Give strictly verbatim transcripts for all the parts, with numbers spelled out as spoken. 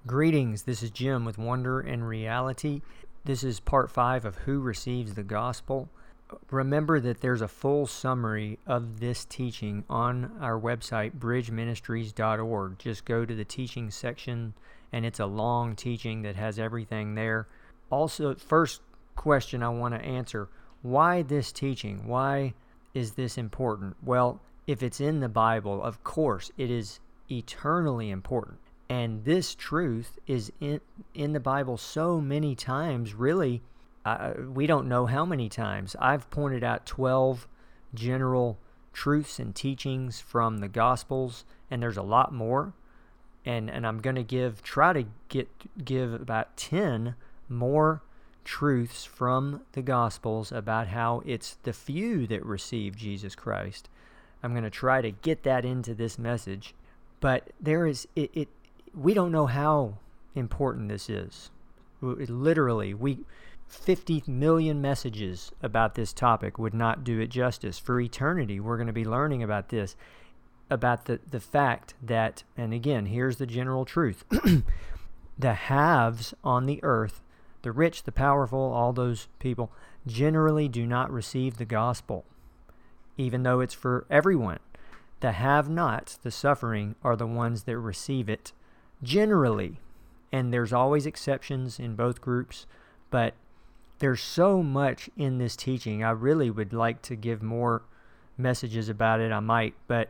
Greetings, this is Jim with Wonder and Reality. This is part five of Who Receives the Gospel. Remember that there's a full summary of this teaching on our website, bridge ministries dot org. Just go to the teaching section, and it's a long teaching that has everything there. Also, first question I want to answer, why this teaching? Why is this important? Well, if it's in the Bible, of course, it is eternally important. And this truth is in in the Bible so many times, really, uh, we don't know how many times. I've pointed out twelve general truths and teachings from the Gospels, and there's a lot more. And and I'm going to give try to get give about ten more truths from the Gospels about how it's the few that receive Jesus Christ. I'm going to try to get that into this message. But there is it. it We don't know how important this is. Literally, we fifty million messages about this topic would not do it justice. For eternity, we're going to be learning about this, about the, the fact that, and again, here's the general truth, the haves on the earth, the rich, the powerful, all those people, generally do not receive the gospel, even though it's for everyone. The have-nots, the suffering, are the ones that receive it. Generally, and there's always exceptions in both groups, but there's so much in this teaching. I really would like to give more messages about it. I might, but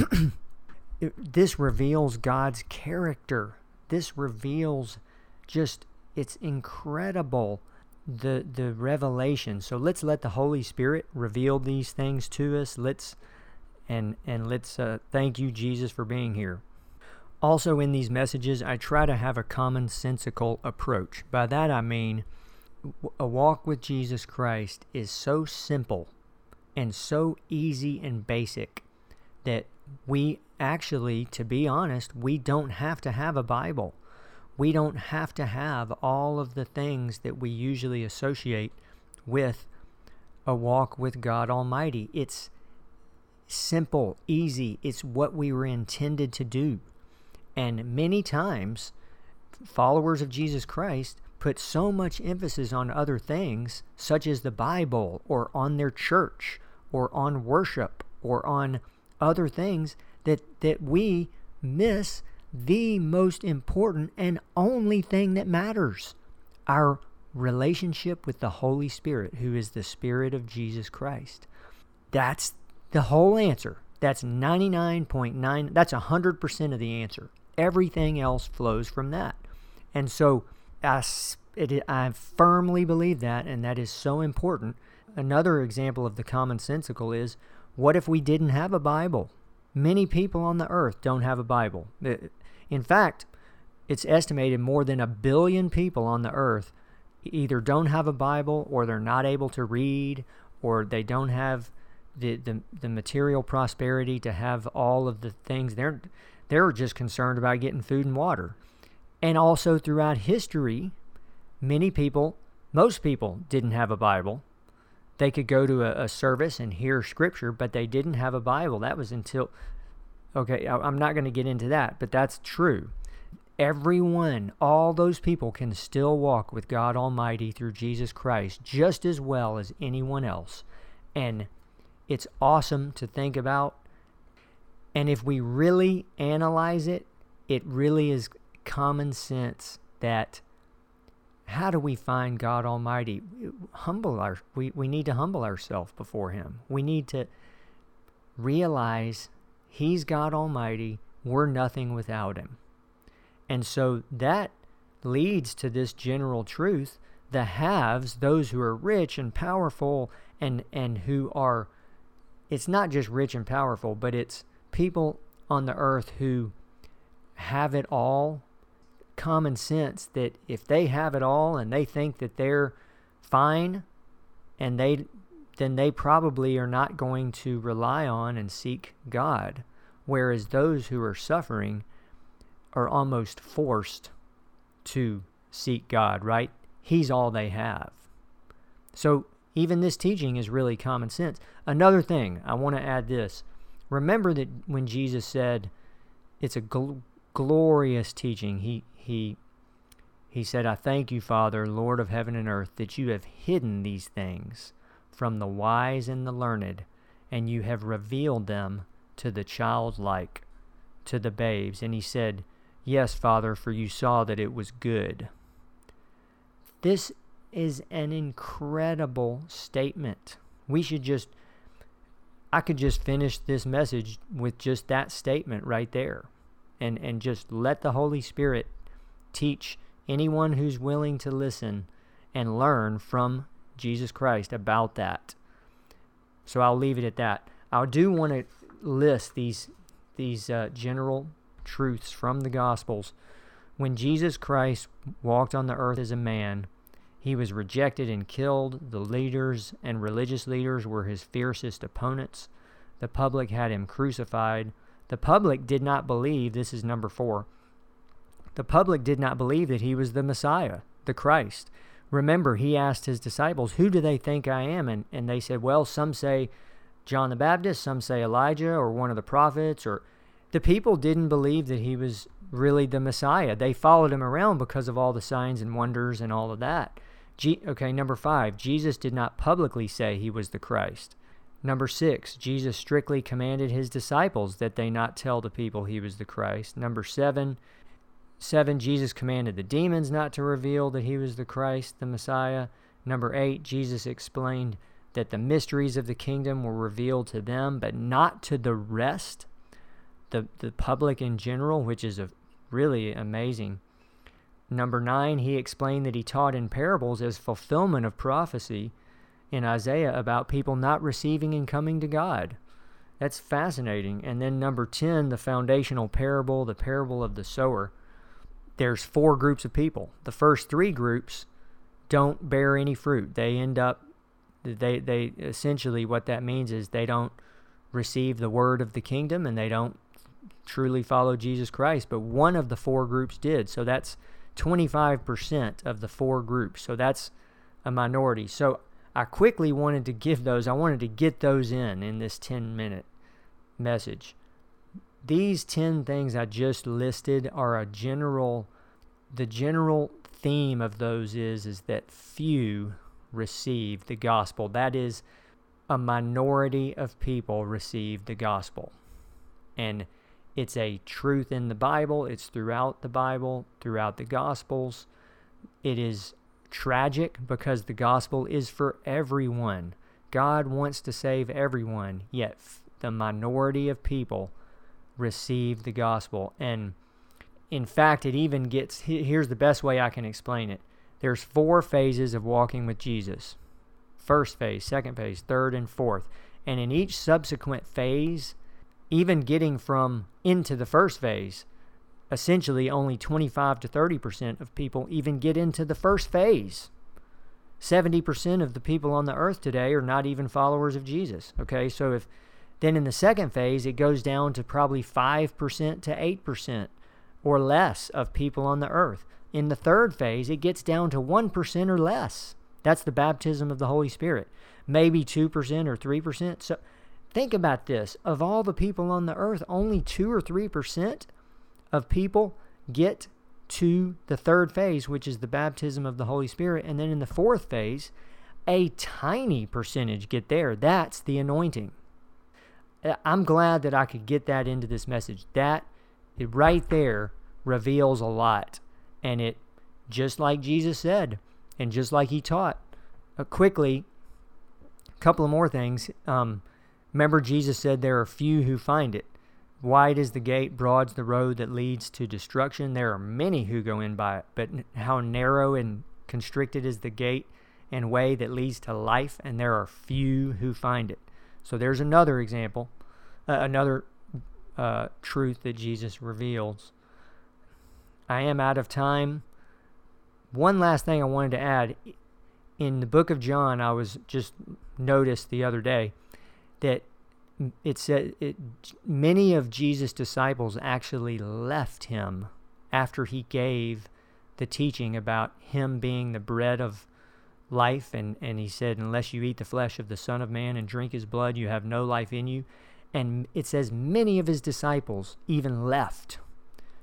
it, this reveals God's character. This reveals just, it's incredible, the the revelation. So let's let the Holy Spirit reveal these things to us. Let's and and let's uh, thank you, Jesus, for being here. Also, in these messages, I try to have a commonsensical approach. By that I mean, a walk with Jesus Christ is so simple and so easy and basic that we actually, to be honest, we don't have to have a Bible. We don't have to have all of the things that we usually associate with a walk with God Almighty. It's simple, easy. It's what we were intended to do. And many times, followers of Jesus Christ put so much emphasis on other things, such as the Bible, or on their church, or on worship, or on other things, that, that we miss the most important and only thing that matters, our relationship with the Holy Spirit, who is the Spirit of Jesus Christ. That's the whole answer. That's ninety-nine point nine, that's one hundred percent of the answer. Everything else flows from that. And so I, it, I firmly believe that, and that is so important. Another example of the commonsensical is, what if we didn't have a Bible? Many people on the earth don't have a Bible. In fact, it's estimated more than a billion people on the earth either don't have a Bible, or they're not able to read, or they don't have the, the, the material prosperity to have all of the things. They're They're just concerned about getting food and water. And also throughout history, many people, most people didn't have a Bible. They could go to a, a service and hear Scripture, but they didn't have a Bible. That was until, okay, I'm not going to get into that, but that's true. Everyone, all those people can still walk with God Almighty through Jesus Christ just as well as anyone else. And it's awesome to think about. And if we really analyze it, it really is common sense that how do we find God Almighty? Humble our, we, we need to humble ourselves before Him. We need to realize He's God Almighty. We're nothing without Him. And so that leads to this general truth. The haves, those who are rich and powerful and, and who are, it's not just rich and powerful, but it's people on the earth who have it all, common sense that if they have it all and they think that they're fine, and they then they probably are not going to rely on and seek God, whereas those who are suffering are almost forced to seek God, right? He's all they have. So even this teaching is really common sense. Another thing, I want to add this. Remember that when Jesus said, it's a gl- glorious teaching. He he he said, I thank you, Father, Lord of heaven and earth, that you have hidden these things from the wise and the learned, and you have revealed them to the childlike, to the babes. And he said, yes, Father, for you saw that it was good. This is an incredible statement. We should just, I could just finish this message with just that statement right there. And, and just let the Holy Spirit teach anyone who's willing to listen and learn from Jesus Christ about that. So I'll leave it at that. I do want to list these, these uh, general truths from the Gospels. When Jesus Christ walked on the earth as a man, he was rejected and killed. The leaders and religious leaders were his fiercest opponents. The public had him crucified. The public did not believe, this is number four, the public did not believe that he was the Messiah, the Christ. Remember, he asked his disciples, who do they think I am? And, and they said, well, some say John the Baptist, some say Elijah or one of the prophets. Or the people didn't believe that he was really the Messiah. They followed him around because of all the signs and wonders and all of that. G- okay, number five, Jesus did not publicly say he was the Christ. Number six, Jesus strictly commanded his disciples that they not tell the people he was the Christ. Number seven, seven, Jesus commanded the demons not to reveal that he was the Christ, the Messiah. Number eight, Jesus explained that the mysteries of the kingdom were revealed to them, but not to the rest, the, the public in general, which is a really amazing. Number nine, he explained that he taught in parables as fulfillment of prophecy in Isaiah about people not receiving and coming to God. That's fascinating. And then number ten, the foundational parable, the parable of the sower. There's four groups of people. The first three groups don't bear any fruit. They end up, they, they essentially what that means is they don't receive the word of the kingdom and they don't truly follow Jesus Christ. But one of the four groups did. So that's twenty-five percent of the four groups. So that's a minority. So I quickly wanted to give those, I wanted to get those in in this ten-minute message. These ten things I just listed are a general, the general theme of those is, is that few receive the gospel. That is, a minority of people receive the gospel. And it's a truth in the Bible. It's throughout the Bible, throughout the Gospels. It is tragic because the gospel is for everyone. God wants to save everyone, yet the minority of people receive the gospel. And in fact, it even gets, here's the best way I can explain it. There's four phases of walking with Jesus. First phase, second phase, third, and fourth. And in each subsequent phase, even getting from into the first phase, essentially only twenty-five to thirty percent of people even get into the first phase. seventy percent of the people on the earth today are not even followers of Jesus. Okay, so if then in the second phase, it goes down to probably five percent to eight percent or less of people on the earth. In the third phase, it gets down to one percent or less. That's the baptism of the Holy Spirit. Maybe two percent or three percent. So think about this. Of all the people on the earth, only two or three percent of people get to the third phase, which is the baptism of the Holy Spirit. And then in the fourth phase, a tiny percentage get there. That's the anointing. I'm glad that I could get that into this message. That, it right there, reveals a lot. And it, just like Jesus said, and just like he taught, uh, quickly, a couple of more things. Um, remember, Jesus said there are few who find it. Wide is the gate, broad's the road that leads to destruction. There are many who go in by it, but how narrow and constricted is the gate and way that leads to life, and there are few who find it. So there's another example, uh, another uh, truth that Jesus reveals. I am out of time. One last thing I wanted to add. In the book of John, I was just noticed the other day that it said it, many of Jesus' disciples actually left him after he gave the teaching about him being the bread of life. And, and he said, unless you eat the flesh of the Son of Man and drink his blood, you have no life in you. And it says many of his disciples even left.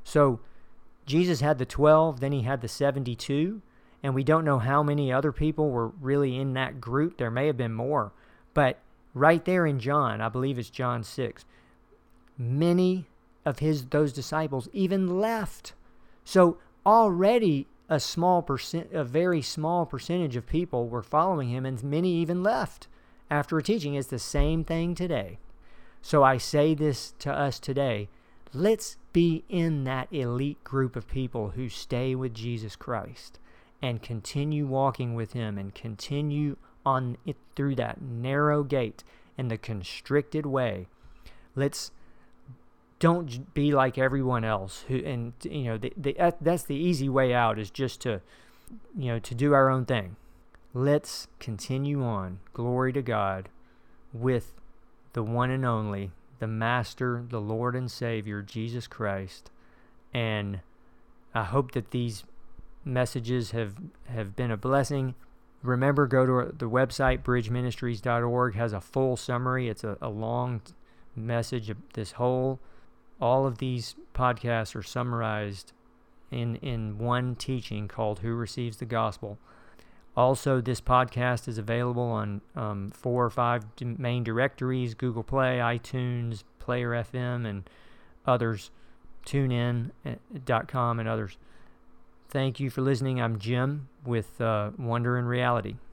So Jesus had the twelve, then he had the seventy-two, and we don't know how many other people were really in that group. There may have been more. But right there in John, I believe it's John six, many of his those disciples even left. So already a small percent, a very small percentage of people were following him, and many even left after a teaching. It's the same thing today. So I say this to us today. Let's be in that elite group of people who stay with Jesus Christ and continue walking with him and continue on it through that narrow gate and the constricted way. Let's don't be like everyone else who, and you know, the, the, that's the easy way out, is just to, you know, to do our own thing. Let's continue on, glory to God, with the one and only, the Master, the Lord and Savior, Jesus Christ. And I hope that these messages have, have been a blessing. Remember, go to the website, bridge ministries dot org, has a full summary. It's a, a long message. This whole, all of these podcasts are summarized in, in one teaching called Who Receives the Gospel. Also, this podcast is available on um, four or five main directories: Google Play, iTunes, Player F M, and others, TuneIn dot com and others. Thank you for listening. I'm Jim with uh, Wonder and Reality.